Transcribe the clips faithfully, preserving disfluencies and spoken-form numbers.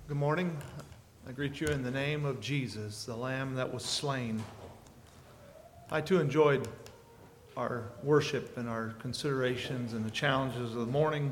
Good morning. I greet you in the name of Jesus, the Lamb that was slain. I too enjoyed our worship and our considerations and the challenges of the morning.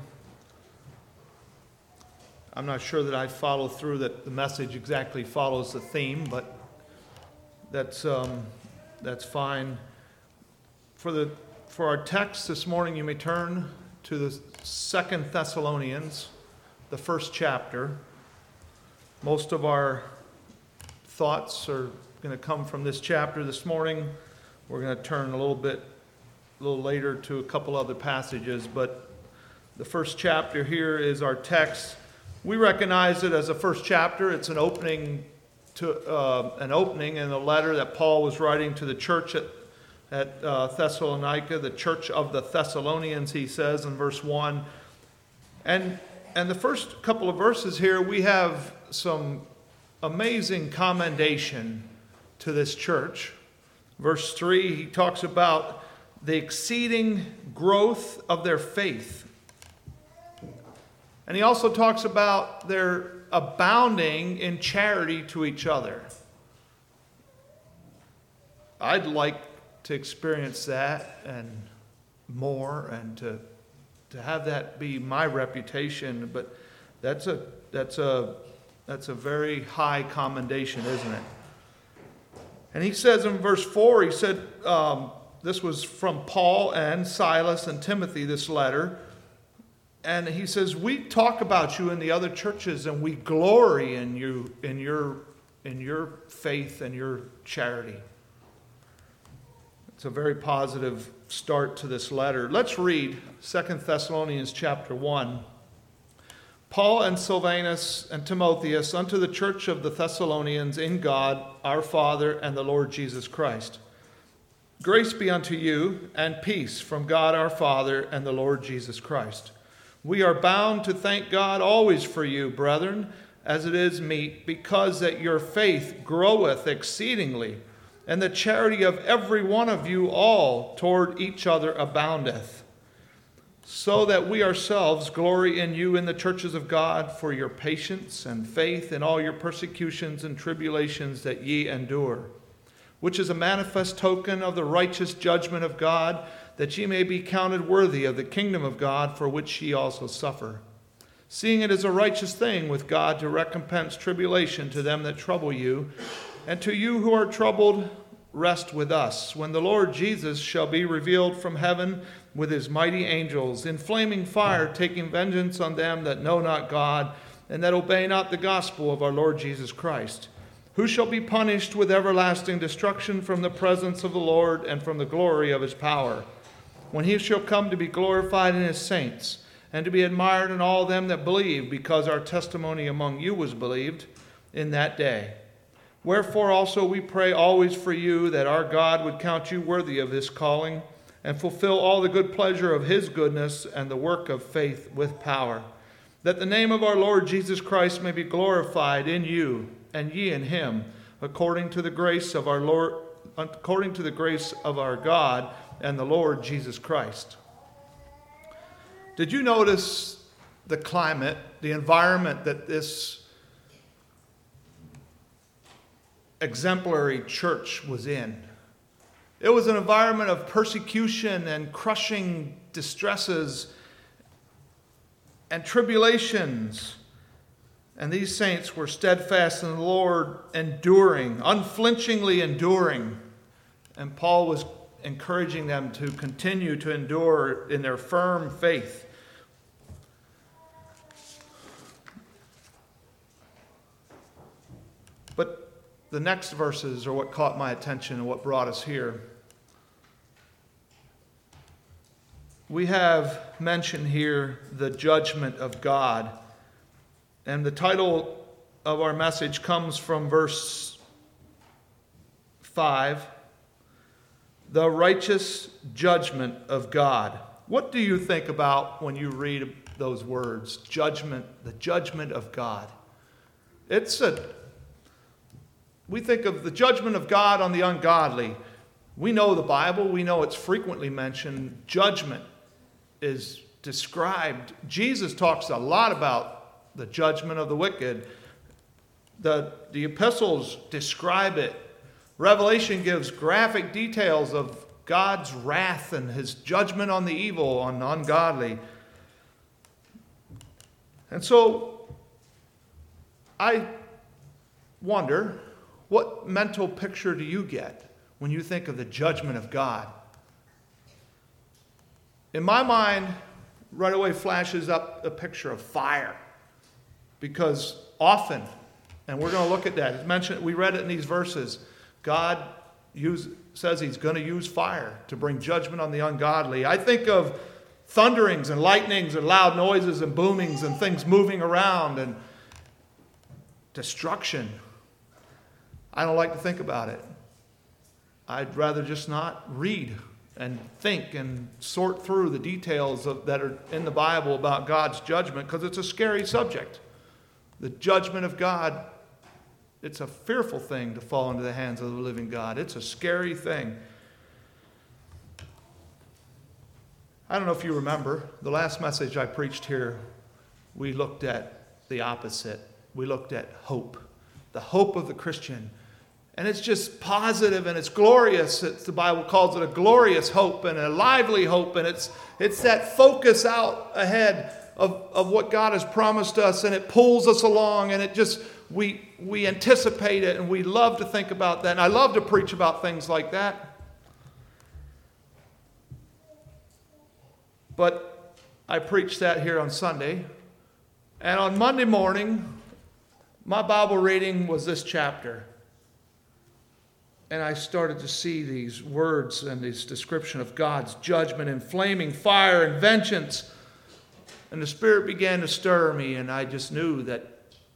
I'm not sure that I follow through that the message exactly follows the theme, but that's um, that's fine. For the for our text this morning, you may turn to the Second Thessalonians, the first chapter. Most of our thoughts are going to come from this chapter this morning. We're going to turn a little bit, a little later to a couple other passages, but the first chapter here is our text. We recognize it as a first chapter. It's an opening to uh, an opening in a letter that Paul was writing to the church at at uh, Thessalonica, the church of the Thessalonians. He says in verse one, and and the first couple of verses here, we have some amazing commendation to this church. Verse three, he talks about the exceeding growth of their faith. And he also talks about their abounding in charity to each other. I'd like to experience that and more, and to to have that be my reputation, but that's a that's a that's a very high commendation, isn't it? And he says in verse four, he said, um, this was from Paul and Silas and Timothy, this letter. And he says, we talk about you in the other churches, and we glory in you, in your, in your faith and your charity. It's a very positive start to this letter. Let's read Second Thessalonians chapter one. Paul and Silvanus and Timotheus unto the church of the Thessalonians in God, our Father, and the Lord Jesus Christ. Grace be unto you, and peace from God our Father and the Lord Jesus Christ. We are bound to thank God always for you, brethren, as it is meet, because that your faith groweth exceedingly, and the charity of every one of you all toward each other aboundeth, so that we ourselves glory in you in the churches of God for your patience and faith in all your persecutions and tribulations that ye endure, which is a manifest token of the righteous judgment of God, that ye may be counted worthy of the kingdom of God, for which ye also suffer. Seeing it is a righteous thing with God to recompense tribulation to them that trouble you, and to you who are troubled, rest with us, when the Lord Jesus shall be revealed from heaven with his mighty angels, in flaming fire, taking vengeance on them that know not God, and that obey not the gospel of our Lord Jesus Christ, who shall be punished with everlasting destruction from the presence of the Lord and from the glory of his power, when he shall come to be glorified in his saints, and to be admired in all them that believe, because our testimony among you was believed in that day. Wherefore also we pray always for you, that our God would count you worthy of this calling, and fulfill all the good pleasure of his goodness and the work of faith with power, that the name of our Lord Jesus Christ may be glorified in you, and ye in him, according to the grace of our Lord, according to the grace of our God and the Lord Jesus Christ. Did you notice the climate, the environment that this exemplary church was in? It was an environment of persecution and crushing distresses and tribulations. And these saints were steadfast in the Lord, enduring, unflinchingly enduring. And Paul was encouraging them to continue to endure in their firm faith. But the next verses are what caught my attention and what brought us here. We have mentioned here the judgment of God. And the title of our message comes from verse five. The righteous judgment of God. What do you think about when you read those words? Judgment, the judgment of God. It's a, we think of the judgment of God on the ungodly. We know the Bible. We know it's frequently mentioned. Judgment is described. Jesus talks a lot about the judgment of the wicked. The, the epistles describe it. Revelation gives graphic details of God's wrath and his judgment on the evil, on the ungodly. And so I wonder, what mental picture do you get when you think of the judgment of God? In my mind, right away flashes up a picture of fire. Because often, and we're going to look at that, it's mentioned, we read it in these verses, God use, says he's going to use fire to bring judgment on the ungodly. I think of thunderings and lightnings and loud noises and boomings and things moving around and destruction. I don't like to think about it. I'd rather just not read and think and sort through the details of, that are in the Bible about God's judgment, because it's a scary subject. The judgment of God, it's a fearful thing to fall into the hands of the living God. It's a scary thing. I don't know if you remember, the last message I preached here, we looked at the opposite. We looked at hope, the hope of the Christian. And it's just positive and it's glorious. It's, the Bible calls it a glorious hope and a lively hope. And it's, it's that focus out ahead of, of what God has promised us. And it pulls us along and it just, we, we anticipate it and we love to think about that. And I love to preach about things like that. But I preached that here on Sunday. And on Monday morning, my Bible reading was this chapter. And I started to see these words and this description of God's judgment and flaming fire and vengeance. And the Spirit began to stir me, and I just knew that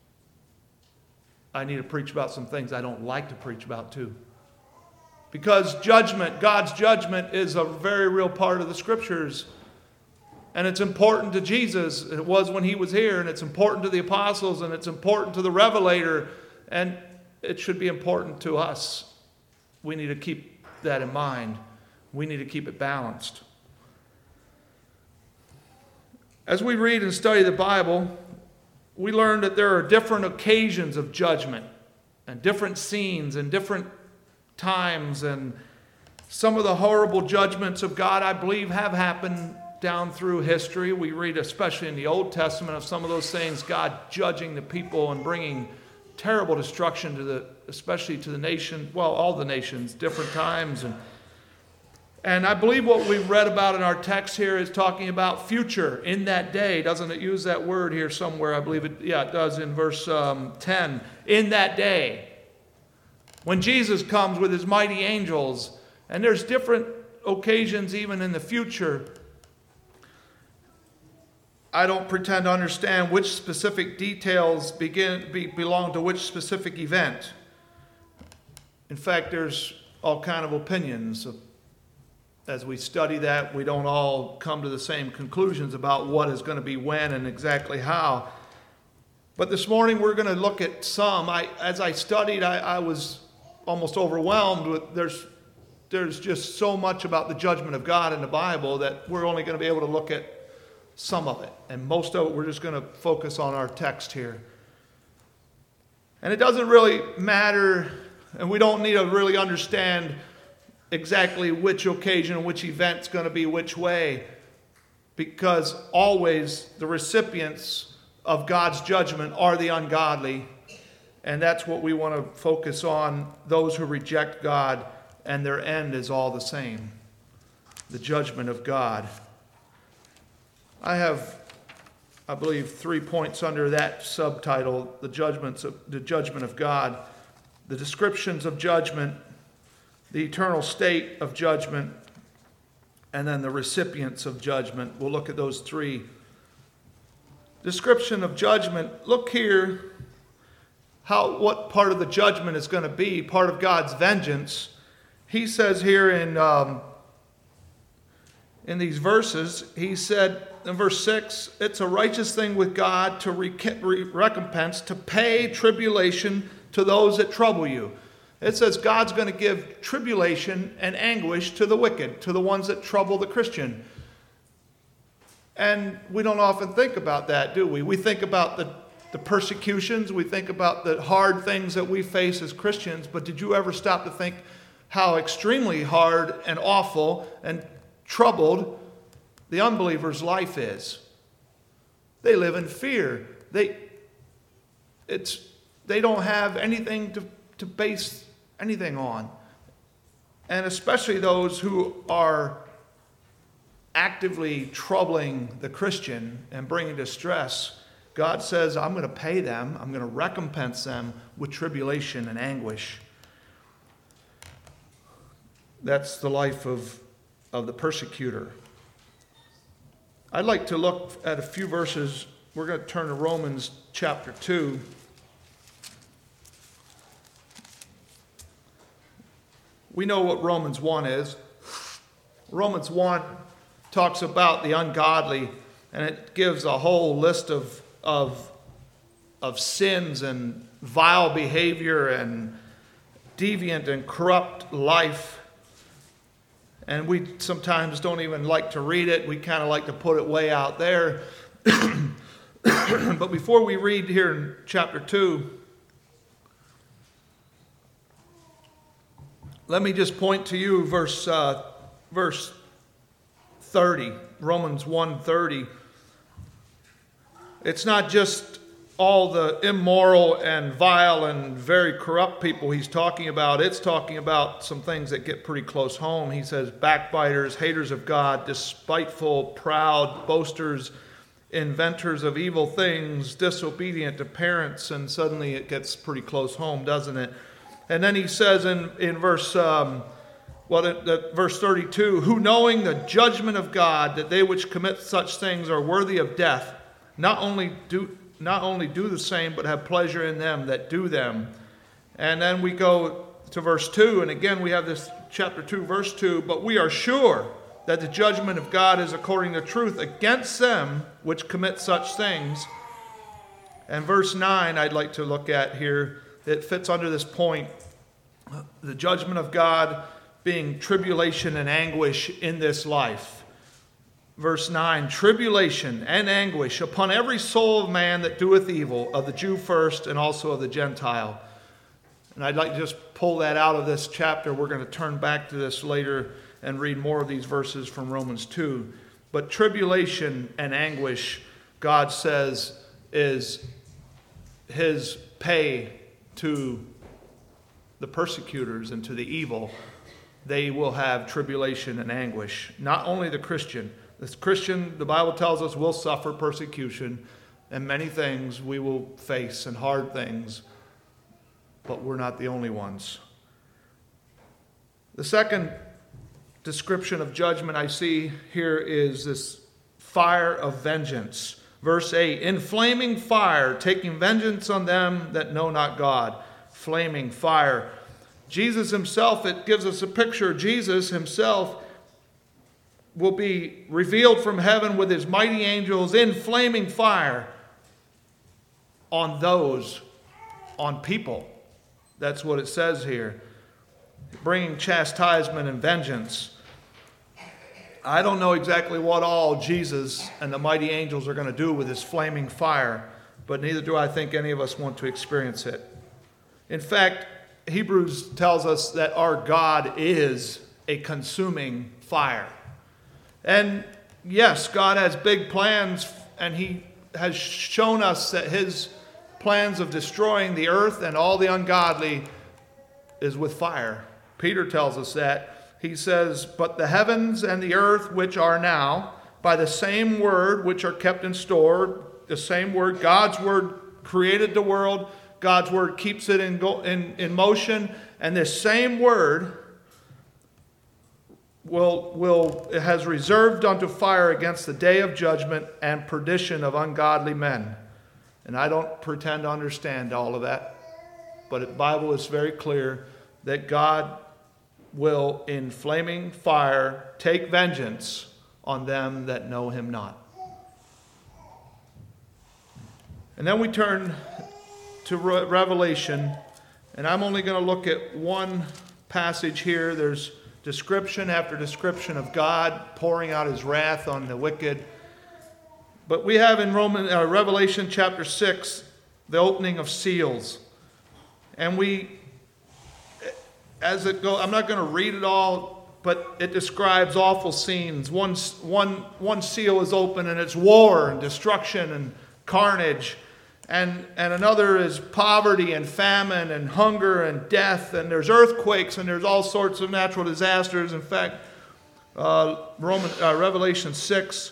I need to preach about some things I don't like to preach about too. Because judgment, God's judgment, is a very real part of the Scriptures. And it's important to Jesus. It was when he was here, and it's important to the apostles, and it's important to the Revelator, and it should be important to us. We need to keep that in mind. We need to keep it balanced. As we read and study the Bible, we learn that there are different occasions of judgment and different scenes and different times. And some of the horrible judgments of God, I believe, have happened down through history. We read, especially in the Old Testament, of some of those things, God judging the people and bringing terrible destruction to the, especially to the nation, well, all the nations, different times. And, and I believe what we've read about in our text here is talking about future, in that day. Doesn't it use that word here somewhere? I believe it, yeah, it does in verse um, ten. In that day, when Jesus comes with his mighty angels, and there's different occasions even in the future. I don't pretend to understand which specific details begin, be, belong to which specific event. In fact, there's all kind of opinions. As we study that, we don't all come to the same conclusions about what is going to be when and exactly how. But this morning we're going to look at some. I, as I studied, I, I was almost overwhelmed with there's, there's just so much about the judgment of God in the Bible that we're only going to be able to look at some of it. And most of it, we're just going to focus on our text here. And it doesn't really matter, and we don't need to really understand exactly which occasion, which event's going to be which way, because always the recipients of God's judgment are the ungodly. And that's what we want to focus on, those who reject God, and their end is all the same, the judgment of God. I have, I believe, three points under that subtitle, the judgments of, the judgment of God, the descriptions of judgment, the eternal state of judgment, and then the recipients of judgment. We'll look at those three. Description of judgment. Look here how what part of the judgment is going to be, part of God's vengeance. He says here in um, in these verses, he said in verse six, it's a righteous thing with God to re- recompense, to pay tribulation to those that trouble you. It says God's going to give tribulation and anguish to the wicked, to the ones that trouble the Christian. And we don't often think about that, do we? We think about the the persecutions, we think about the hard things that we face as Christians, but did you ever stop to think how extremely hard and awful and troubled the unbeliever's life is? They live in fear. They, it's, they don't have anything to, to base anything on. And especially those who are actively troubling the Christian and bringing distress. God says, I'm going to pay them. I'm going to recompense them with tribulation and anguish. That's the life of, of the persecutor. I'd like to look at a few verses. We're going to turn to Romans chapter two. We know what Romans one is. Romans one talks about the ungodly, and it gives a whole list of, of, of sins and vile behavior and deviant and corrupt life. And we sometimes don't even like to read it. We kind of like to put it way out there. But before we read here in chapter two, let me just point to you verse uh, verse thirty, Romans one thirty. It's not just all the immoral and vile and very corrupt people he's talking about. It's talking about some things that get pretty close home. He says, backbiters, haters of God, despiteful, proud, boasters, inventors of evil things, disobedient to parents. And suddenly it gets pretty close home, doesn't it? And then he says in, in verse, um, well, the, the, verse thirty-two, who knowing the judgment of God, that they which commit such things are worthy of death, not only do not only do the same, but have pleasure in them that do them. And then we go to verse two, and again we have this chapter two, verse two, but we are sure that the judgment of God is according to truth against them which commit such things. And verse nine I'd like to look at here. It fits under this point. The judgment of God being tribulation and anguish in this life. Verse nine, tribulation and anguish upon every soul of man that doeth evil, of the Jew first and also of the Gentile. And I'd like to just pull that out of this chapter. We're going to turn back to this later and read more of these verses from Romans two. But tribulation and anguish, God says, is his pay to the persecutors and to the evil. They will have tribulation and anguish. Not only the Christian. The Christian, the Bible tells us, will suffer persecution, and many things we will face, and hard things, but we're not the only ones. The second description of judgment I see here is this fire of vengeance. Verse eight, in flaming fire, taking vengeance on them that know not God. Flaming fire. Jesus himself, it gives us a picture. Jesus himself will be revealed from heaven with his mighty angels in flaming fire on those, on people. That's what it says here. Bringing chastisement and vengeance. I don't know exactly what all Jesus and the mighty angels are going to do with this flaming fire, but neither do I think any of us want to experience it. In fact, Hebrews tells us that our God is a consuming fire. And yes, God has big plans, and he has shown us that his plans of destroying the earth and all the ungodly is with fire. Peter tells us that. He says, but the heavens and the earth which are now, by the same word which are kept in store, the same word, God's word created the world, God's word keeps it in, go, in, in motion, and this same word will, will it has reserved unto fire against the day of judgment and perdition of ungodly men. And I don't pretend to understand all of that, but the Bible is very clear that God will, in flaming fire, take vengeance on them that know him not. And then we turn to Re- Revelation, and I'm only going to look at one passage here. There's description after description of God pouring out his wrath on the wicked. But we have in Roman, uh, Revelation chapter six, the opening of seals. And we, as it goes, I'm not going to read it all, but it describes awful scenes. One, one, one seal is open and it's war and destruction and carnage. And, and another is poverty and famine and hunger and death. And there's earthquakes and there's all sorts of natural disasters. In fact, uh, Roman, uh, Revelation six,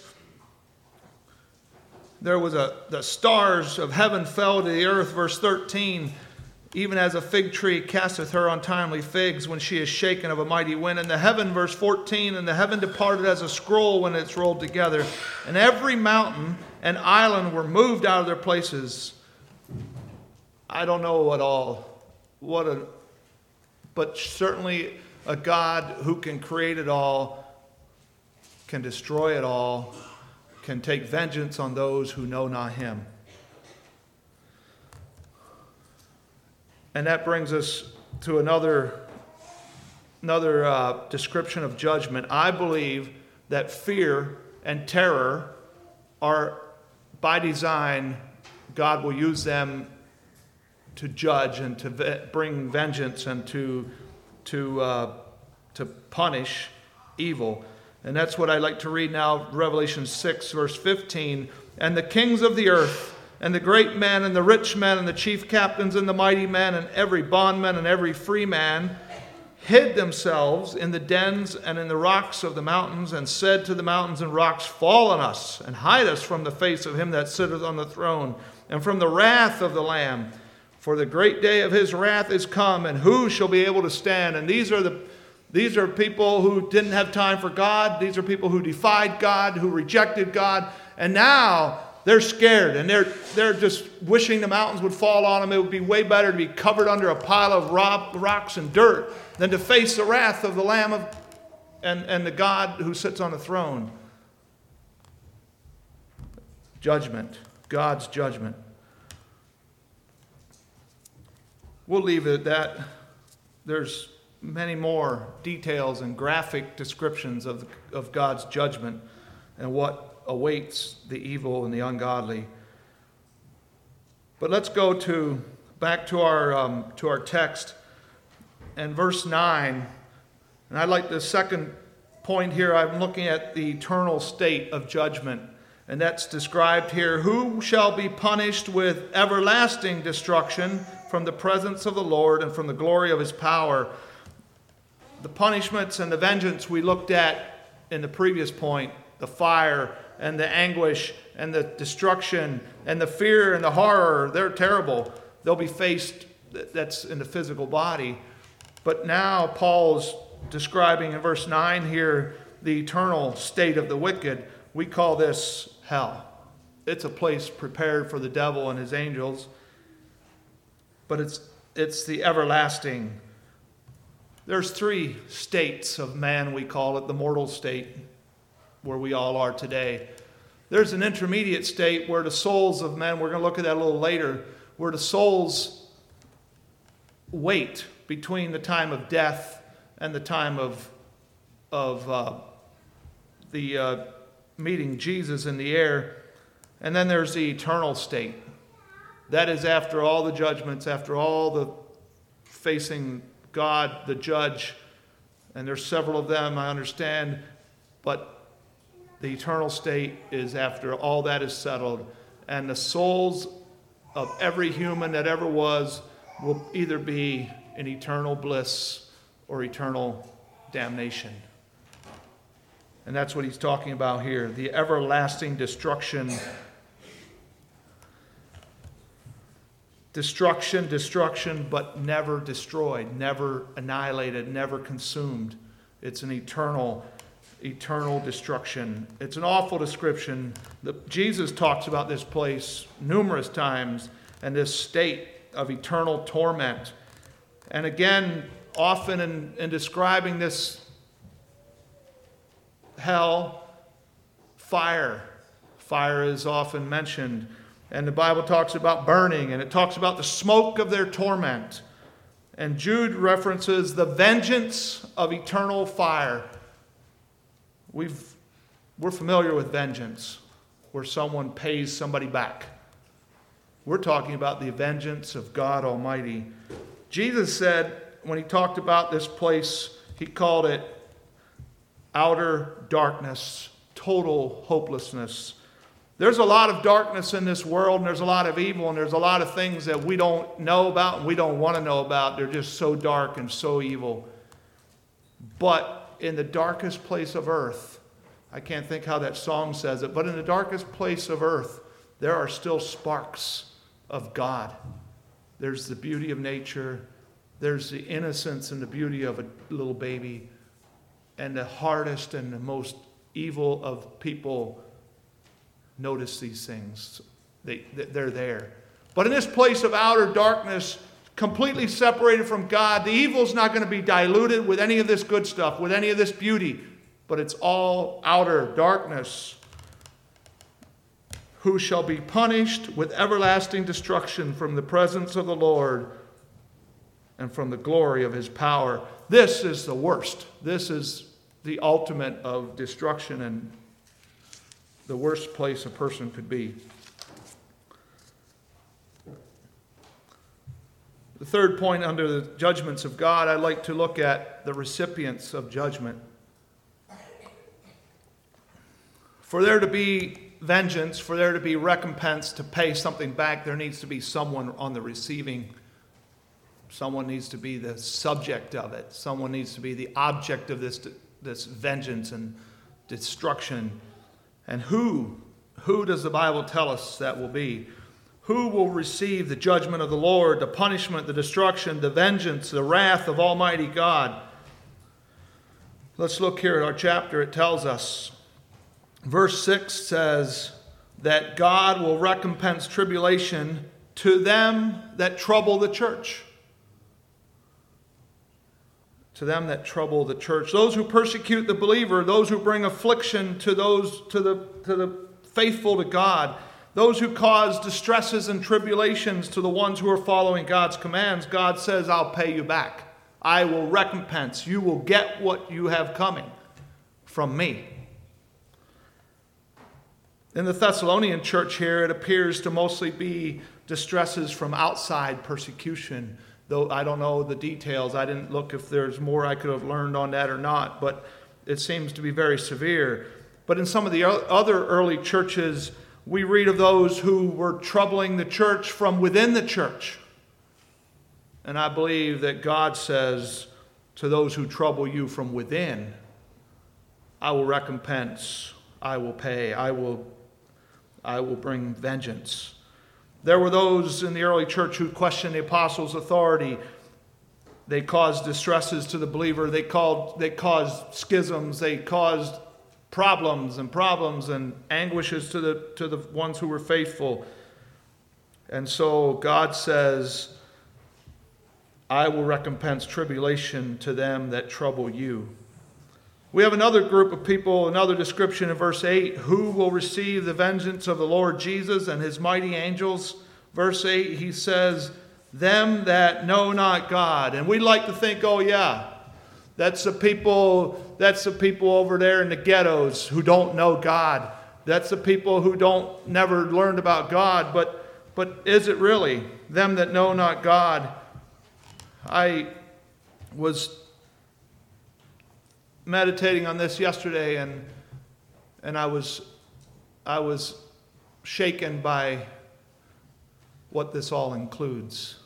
there was a, the stars of heaven fell to the earth, verse thirteen. Even as a fig tree casteth her untimely figs when she is shaken of a mighty wind. And the heaven, verse fourteen, and the heaven departed as a scroll when it's rolled together. And every mountain and island were moved out of their places. I don't know what all, what a, but certainly a God who can create it all, can destroy it all, can take vengeance on those who know not him. And that brings us to another, another uh, description of judgment. I believe that fear and terror are, by design, God will use them to judge and to ve- bring vengeance and to, to, uh, to punish evil. And that's what I'd like to read now, Revelation six, verse fifteen. And the kings of the earth, and the great men, and the rich men, and the chief captains, and the mighty men, and every bondman, and every free man, hid themselves in the dens and in the rocks of the mountains, and said to the mountains and rocks, Fall on us, and hide us from the face of him that sitteth on the throne, and from the wrath of the Lamb. For the great day of his wrath is come, and who shall be able to stand? And these are the these are people who didn't have time for God. These are people who defied God, who rejected God, and now they're scared, and they're they're just wishing the mountains would fall on them. It would be way better to be covered under a pile of rock, rocks and dirt than to face the wrath of the Lamb of, and, and the God who sits on the throne. Judgment. God's judgment. We'll leave it at that. There's many more details and graphic descriptions of, of God's judgment and what awaits the evil and the ungodly. But let's go to back to our um, to our text and verse nine. And I'd like the second point here. I'm looking at the eternal state of judgment, and that's described here. Who shall be punished with everlasting destruction from the presence of the Lord and from the glory of his power? The punishments and the vengeance we looked at in the previous point, the fire and the anguish and the destruction and the fear and the horror, they're terrible. They'll be faced, that's in the physical body. But now Paul's describing in verse nine here the eternal state of the wicked. We call this hell. It's a place prepared for the devil and his angels. But it's it's the everlasting. There's three states of man, we call it, the mortal state, where we all are today. There's an intermediate state where the souls of men, we're going to look at that a little later, where the souls wait between the time of death and the time of, of uh, the uh, meeting Jesus in the air. And then there's the eternal state. That is after all the judgments, after all the facing God, the judge, and there's several of them, I understand, but the eternal state is after all that is settled, and the souls of every human that ever was will either be in eternal bliss or eternal damnation. And that's what he's talking about here, the everlasting destruction. Destruction, destruction, but never destroyed, never annihilated, never consumed. It's an eternal, eternal destruction. It's an awful description. The, Jesus talks about this place numerous times and this state of eternal torment. And again, often in, in describing this hell, fire. Fire is often mentioned. And the Bible talks about burning, and it talks about the smoke of their torment. And Jude references the vengeance of eternal fire. We've, we're familiar with vengeance, where someone pays somebody back. We're talking about the vengeance of God Almighty. Jesus said, when he talked about this place, he called it outer darkness, total hopelessness. There's a lot of darkness in this world, and there's a lot of evil, and there's a lot of things that we don't know about and we don't want to know about. They're just so dark and so evil. But in the darkest place of earth, I can't think how that song says it, but in the darkest place of earth, there are still sparks of God. There's the beauty of nature. There's the innocence and the beauty of a little baby. And the hardest and the most evil of people notice these things. They, they're there. But in this place of outer darkness, completely separated from God, the evil's not going to be diluted with any of this good stuff, with any of this beauty. But it's all outer darkness. Who shall be punished with everlasting destruction from the presence of the Lord and from the glory of his power. This is the worst. This is the ultimate of destruction and the worst place a person could be. The third point under the judgments of God, I'd like to look at the recipients of judgment. For there to be vengeance, for there to be recompense, to pay something back, there needs to be someone on the receiving. Someone needs to be the subject of it. Someone needs to be the object of this, this vengeance and destruction. And who, who does the Bible tell us that will be? Who will receive the judgment of the Lord, the punishment, the destruction, the vengeance, the wrath of Almighty God? Let's look here at our chapter. It tells us. Verse six says that God will recompense tribulation to them that trouble the church. To them that trouble the church. Those who persecute the believer, those who bring affliction to those to the to the faithful to God, those who cause distresses and tribulations to the ones who are following God's commands, God says, I'll pay you back. I will recompense. You will get what you have coming from me. In the Thessalonian church here, it appears to mostly be distresses from outside persecution, though I don't know the details. I didn't look if there's more I could have learned on that or not, but it seems to be very severe. But in some of the other early churches, we read of those who were troubling the church from within the church. And I believe that God says to those who trouble you from within, I will recompense, I will pay, I will I will bring vengeance. There were those in the early church who questioned the apostles' authority. They caused distresses to the believer. They called, they caused schisms. They caused problems and problems and anguishes to the, to the ones who were faithful. And so God says, I will recompense tribulation to them that trouble you. We have another group of people, another description in verse eight. Who will receive the vengeance of the Lord Jesus and his mighty angels? Verse eight, he says, them that know not God. And we like to think, oh yeah, that's the people, that's the people over there in the ghettos who don't know God. That's the people who don't never learned about God. But, but is it really them that know not God? I was meditating on this yesterday, and and I was I was shaken by what this all includes.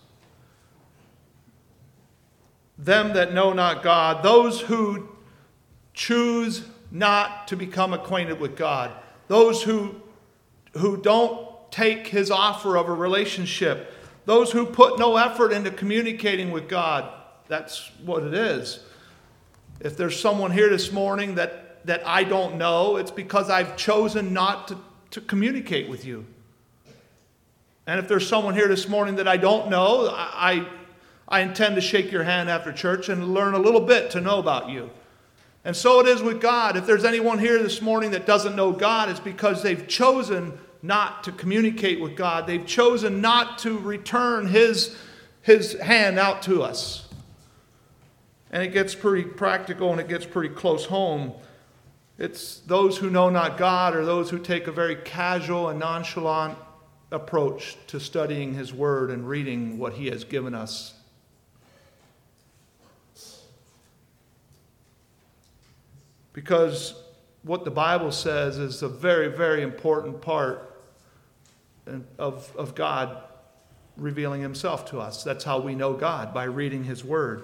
Them that know not God, those who choose not to become acquainted with God, those who who don't take his offer of a relationship, those who put no effort into communicating with God. That's what it is. If there's someone here this morning that, that I don't know, it's because I've chosen not to, to communicate with you. And if there's someone here this morning that I don't know, I, I intend to shake your hand after church and learn a little bit to know about you. And so it is with God. If there's anyone here this morning that doesn't know God, it's because they've chosen not to communicate with God. They've chosen not to return his, his hand out to us. And it gets pretty practical and it gets pretty close home. It's those who know not God, or those who take a very casual and nonchalant approach to studying His Word and reading what He has given us. Because what the Bible says is a very, very important part of, of God revealing Himself to us. That's how we know God, by reading His Word.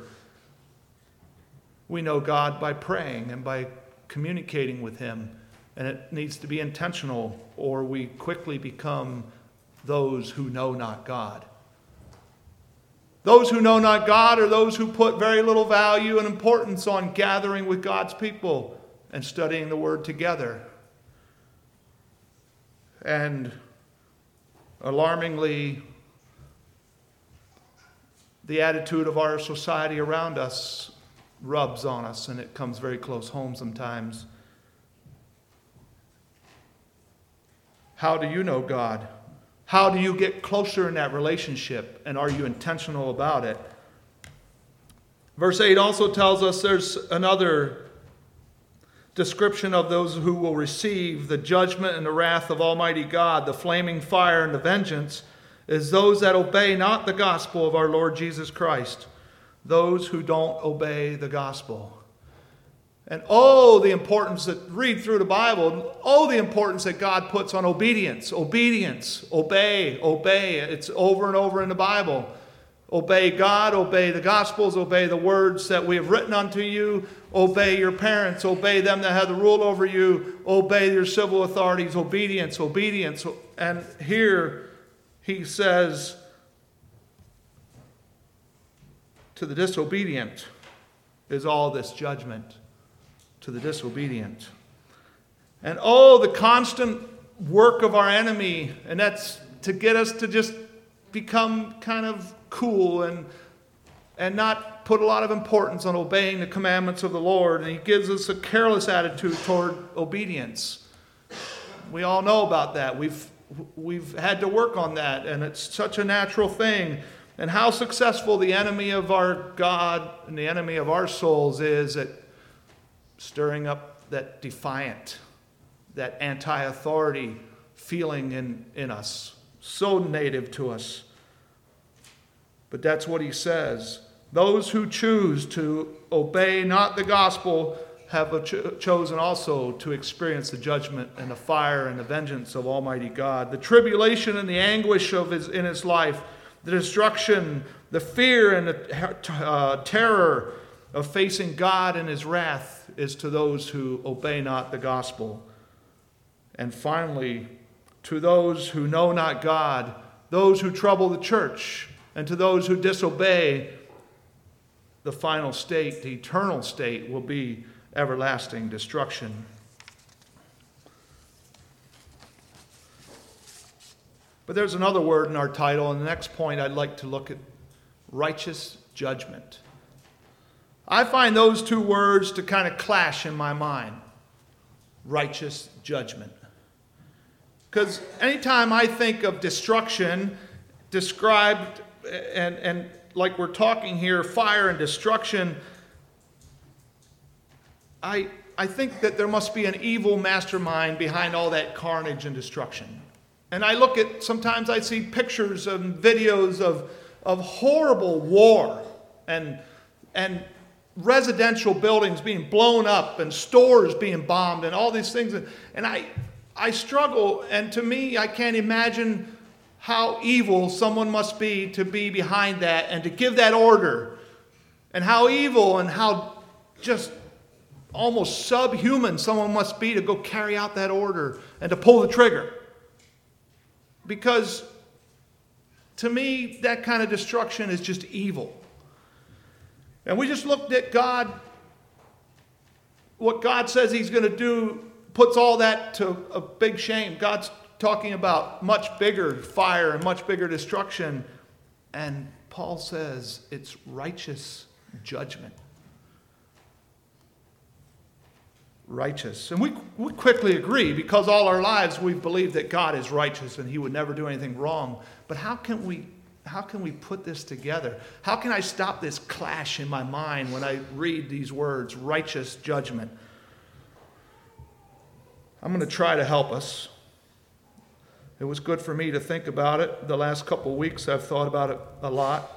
We know God by praying and by communicating with Him. And it needs to be intentional, or we quickly become those who know not God. Those who know not God are those who put very little value and importance on gathering with God's people and studying the Word together. And alarmingly, the attitude of our society around us rubs on us, and it comes very close home sometimes. How do you know God? How do you get closer in that relationship? And are you intentional about it? Verse eight also tells us there's another description of those who will receive the judgment and the wrath of Almighty God, the flaming fire and the vengeance, is those that obey not the gospel of our Lord Jesus Christ. Those who don't obey the gospel. And oh, the importance that, read through the Bible, oh, the importance that God puts on obedience, obedience, obey, obey. It's over and over in the Bible. Obey God, obey the Gospels, obey the words that we have written unto you, obey your parents, obey them that have the rule over you, obey your civil authorities, obedience, obedience. And here he says to the disobedient is all this judgment. To the disobedient. And oh, the constant work of our enemy, and that's to get us to just become kind of cool and and not put a lot of importance on obeying the commandments of the Lord. And he gives us a careless attitude toward obedience. We all know about that. We've we've had to work on that, and it's such a natural thing. And how successful the enemy of our God and the enemy of our souls is at stirring up that defiant, that anti-authority feeling in, in us, so native to us. But that's what he says. Those who choose to obey not the gospel have cho- chosen also to experience the judgment and the fire and the vengeance of Almighty God. The tribulation and the anguish of his, in his life, the destruction, the fear and the uh, terror of facing God and his wrath is to those who obey not the gospel. And finally, to those who know not God, those who trouble the church, and to those who disobey, the final state, the eternal state, will be everlasting destruction. But there's another word in our title, and the next point I'd like to look at: righteous judgment. I find those two words to kind of clash in my mind. Righteous judgment. Because anytime I think of destruction described, and, and like we're talking here, fire and destruction, I, I think that there must be an evil mastermind behind all that carnage and destruction. And I look at, sometimes I see pictures and videos of, of horrible war and and residential buildings being blown up and stores being bombed and all these things. And I I struggle, and to me, I can't imagine how evil someone must be to be behind that and to give that order. And how evil and how just almost subhuman someone must be to go carry out that order and to pull the trigger. Because to me, that kind of destruction is just evil. And we just looked at God, what God says he's going to do, puts all that to a big shame. God's talking about much bigger fire and much bigger destruction. And Paul says it's righteous judgment. Righteous. And we, we quickly agree, because all our lives we've believed that God is righteous and he would never do anything wrong. But how can we How can we put this together? How can I stop this clash in my mind when I read these words, righteous judgment? I'm going to try to help us. It was good for me to think about it. The last couple of weeks I've thought about it a lot.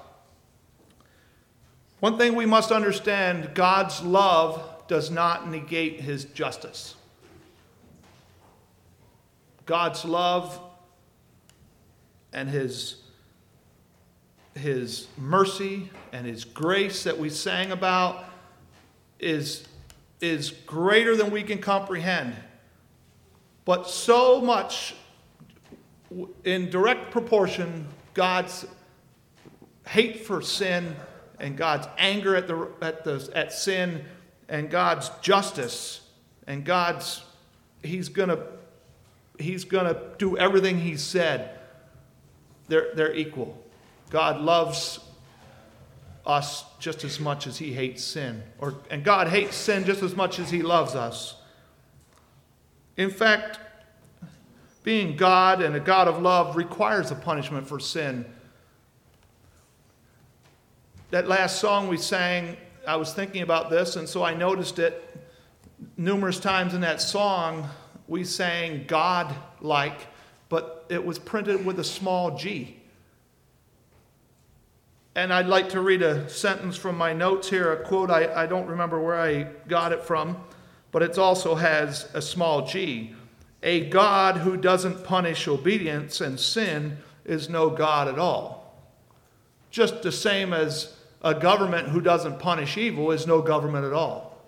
One thing we must understand, God's love does not negate his justice. God's love and his, his mercy and his grace that we sang about is, is greater than we can comprehend. But so much in direct proportion, God's hate for sin and God's anger at the at the at sin and God's justice and God's he's gonna he's gonna do everything he said. They're they're equal. God loves us just as much as he hates sin, or and God hates sin just as much as he loves us. In fact, being God and a God of love requires a punishment for sin. That last song we sang, I was thinking about this, and so I noticed it numerous times in that song. We sang God-like, but it was printed with a small g. And I'd like to read a sentence from my notes here, a quote. I, I don't remember where I got it from, but it also has a small g. A God who doesn't punish obedience and sin is no God at all. Just the same as a government who doesn't punish evil is no government at all.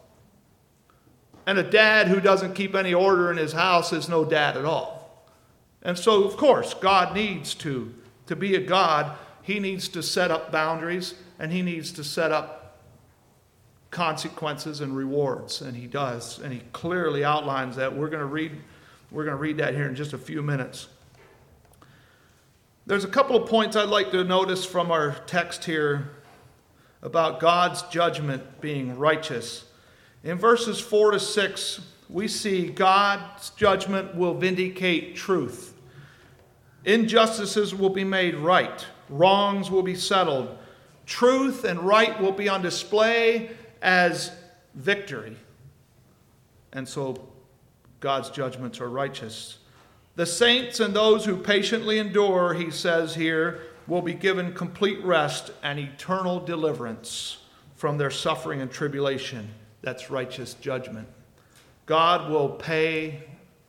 And a dad who doesn't keep any order in his house is no dad at all. And so, of course, God needs to, to be a God, he needs to set up boundaries and he needs to set up consequences and rewards. And he does. And he clearly outlines that. We're going to read, we're going to read that here in just a few minutes. There's a couple of points I'd like to notice from our text here about God's judgment being righteous. In verses four to six, we see God's judgment will vindicate truth. Injustices will be made right. Wrongs will be settled. Truth and right will be on display as victory. And so God's judgments are righteous. The saints and those who patiently endure, he says here, will be given complete rest and eternal deliverance from their suffering and tribulation. That's righteous judgment. God will pay,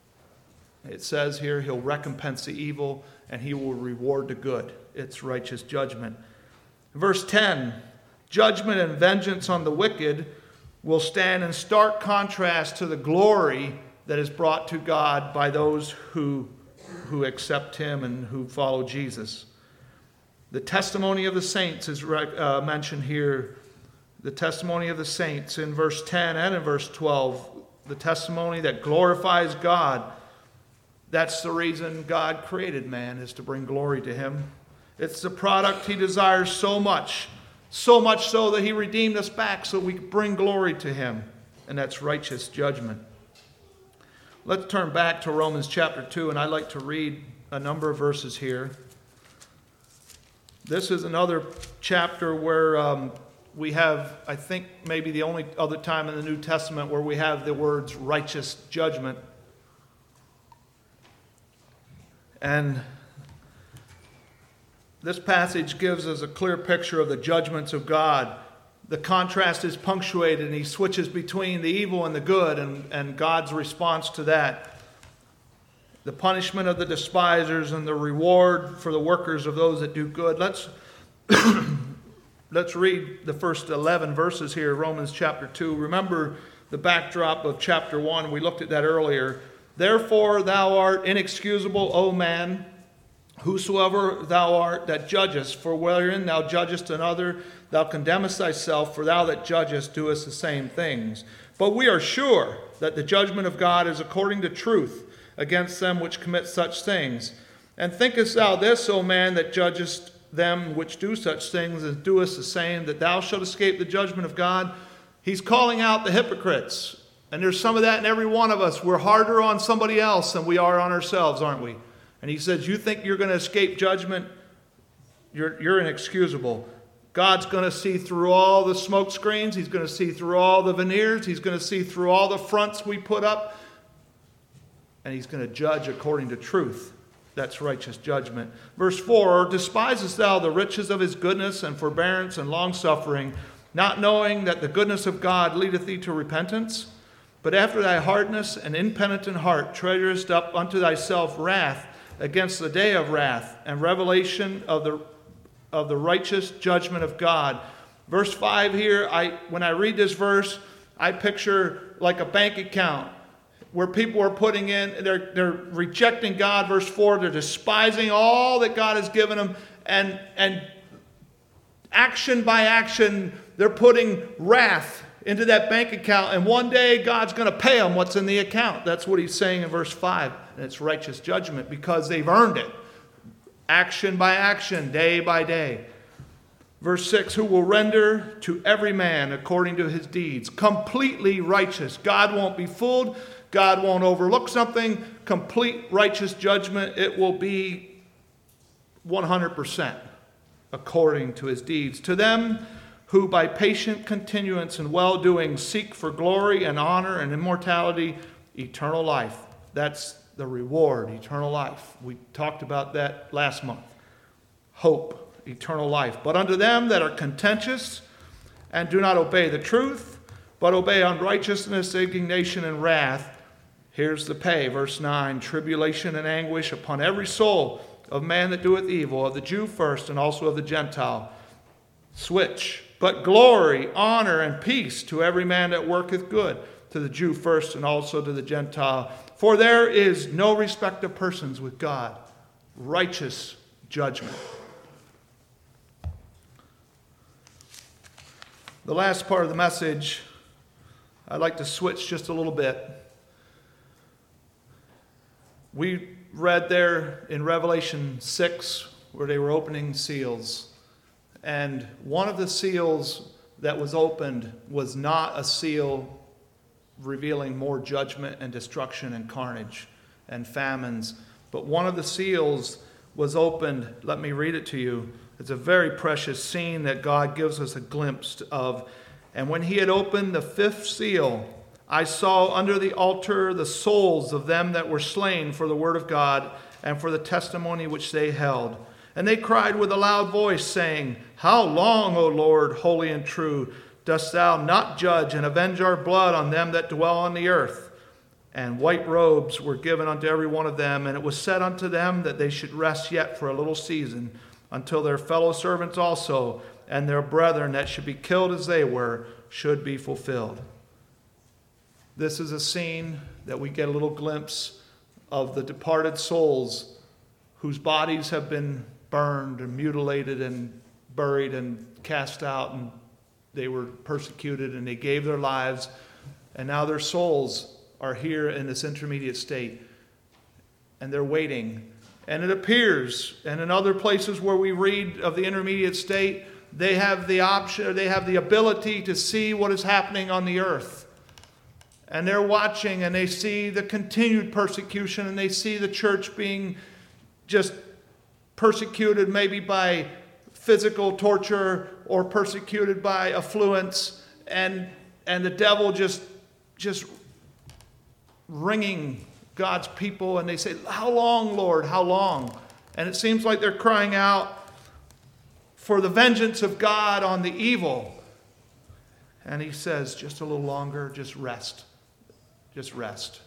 it says here, he'll recompense the evil and he will reward the good. It's righteous judgment. Verse ten, judgment and vengeance on the wicked will stand in stark contrast to the glory that is brought to God by those who, who accept him and who follow Jesus. The testimony of the saints is uh, mentioned here. The testimony of the saints in verse ten and in verse twelve. The testimony that glorifies God. That's the reason God created man, is to bring glory to him. It's the product he desires so much. So much so that he redeemed us back so we could bring glory to him. And that's righteous judgment. Let's turn back to Romans chapter two, and I'd like to read a number of verses here. This is another chapter where um, we have, I think, maybe the only other time in the New Testament where we have the words righteous judgment. And this passage gives us a clear picture of the judgments of God. The contrast is punctuated, and he switches between the evil and the good, and, and God's response to that. The punishment of the despisers and the reward for the workers of those that do good. Let's, let's read the first eleven verses here, Romans chapter two. Remember the backdrop of chapter one. We looked at that earlier. Therefore thou art inexcusable, O man, whosoever thou art that judgest, for wherein thou judgest another, thou condemnest thyself, for thou that judgest doest the same things. But we are sure that the judgment of God is according to truth against them which commit such things. And thinkest thou this, O man, that judgest them which do such things, and doest the same, that thou shalt escape the judgment of God? He's calling out the hypocrites. And there's some of that in every one of us. We're harder on somebody else than we are on ourselves, aren't we? And he says, you think you're going to escape judgment? You're, you're inexcusable. God's going to see through all the smoke screens. He's going to see through all the veneers. He's going to see through all the fronts we put up. And he's going to judge according to truth. That's righteous judgment. Verse four, despisest thou the riches of his goodness and forbearance and longsuffering, not knowing that the goodness of God leadeth thee to repentance? But after thy hardness and impenitent heart treasurest up unto thyself wrath against the day of wrath and revelation of the of the righteous judgment of God. Verse five here, I when I read this verse, I picture like a bank account where people are putting in, they're, they're rejecting God. Verse four, they're despising all that God has given them, and, and action by action, they're putting wrath into that bank account, and one day God's going to pay them what's in the account. That's what he's saying in verse five, and it's righteous judgment because they've earned it. Action by action, day by day. Verse six, who will render to every man according to his deeds. Completely righteous. God won't be fooled. God won't overlook something. Complete righteous judgment. It will be one hundred percent according to his deeds. To them who by patient continuance and well-doing seek for glory and honor and immortality, eternal life. That's the reward, eternal life. We talked about that last month. Hope, eternal life. But unto them that are contentious and do not obey the truth, but obey unrighteousness, indignation, and wrath, here's the pay. Verse nine, tribulation and anguish upon every soul of man that doeth evil, of the Jew first and also of the Gentile. Switch. But glory, honor, and peace to every man that worketh good, to the Jew first and also to the Gentile. For there is no respect of persons with God. Righteous judgment. The last part of the message, I'd like to switch just a little bit. We read there in Revelation six where they were opening seals. And one of the seals that was opened was not a seal revealing more judgment and destruction and carnage and famines. But one of the seals was opened. Let me read it to you. It's a very precious scene that God gives us a glimpse of. And when he had opened the fifth seal, I saw under the altar the souls of them that were slain for the word of God and for the testimony which they held. And they cried with a loud voice, saying, How long, O Lord, holy and true, dost thou not judge and avenge our blood on them that dwell on the earth? And white robes were given unto every one of them, and it was said unto them that they should rest yet for a little season, until their fellow servants also, and their brethren that should be killed as they were, should be fulfilled. This is a scene that we get a little glimpse of the departed souls whose bodies have been burned and mutilated and buried and cast out, and they were persecuted and they gave their lives, and now their souls are here in this intermediate state, and they're waiting. And it appears, and in other places where we read of the intermediate state, they have the option, or they have the ability to see what is happening on the earth. And they're watching, and they see the continued persecution, and they see the church being just persecuted maybe by physical torture or persecuted by affluence, and and the devil just just wringing God's people, and they say, How long, Lord, how long? And it seems like they're crying out for the vengeance of God on the evil. And he says, just a little longer, just rest. Just rest.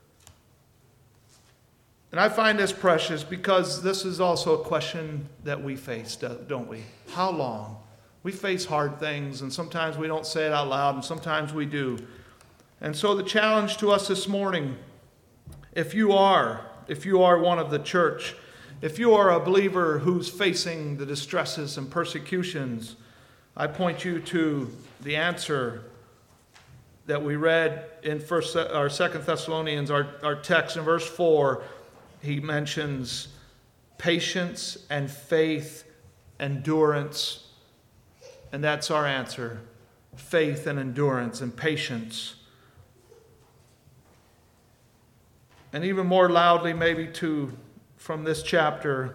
And I find this precious because this is also a question that we face, don't we? How long? We face hard things, and sometimes we don't say it out loud, and sometimes we do. And so the challenge to us this morning, if you are, if you are one of the church, if you are a believer who's facing the distresses and persecutions, I point you to the answer that we read in first or Second Thessalonians, our, our text in verse four. He mentions patience and faith, endurance, and that's our answer. Faith and endurance and patience. And even more loudly, maybe to from this chapter,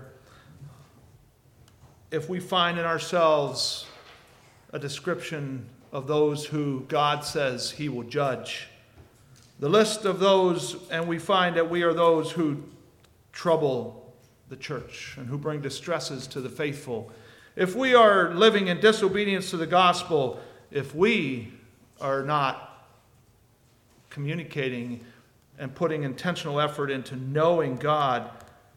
if we find in ourselves a description of those who God says he will judge, the list of those, and we find that we are those who trouble the church and who bring distresses to the faithful, if we are living in disobedience to the gospel, if we are not communicating and putting intentional effort into knowing God,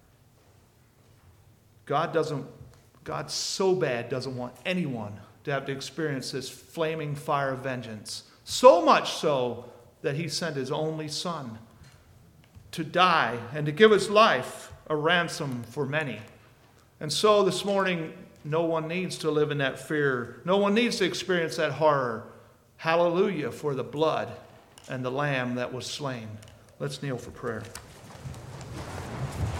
God doesn't, God so bad doesn't want anyone to have to experience this flaming fire of vengeance. So much so that he sent his only Son to die and to give his life a ransom for many. And so this morning, no one needs to live in that fear. No one needs to experience that horror. Hallelujah for the blood and the Lamb that was slain. Let's kneel for prayer.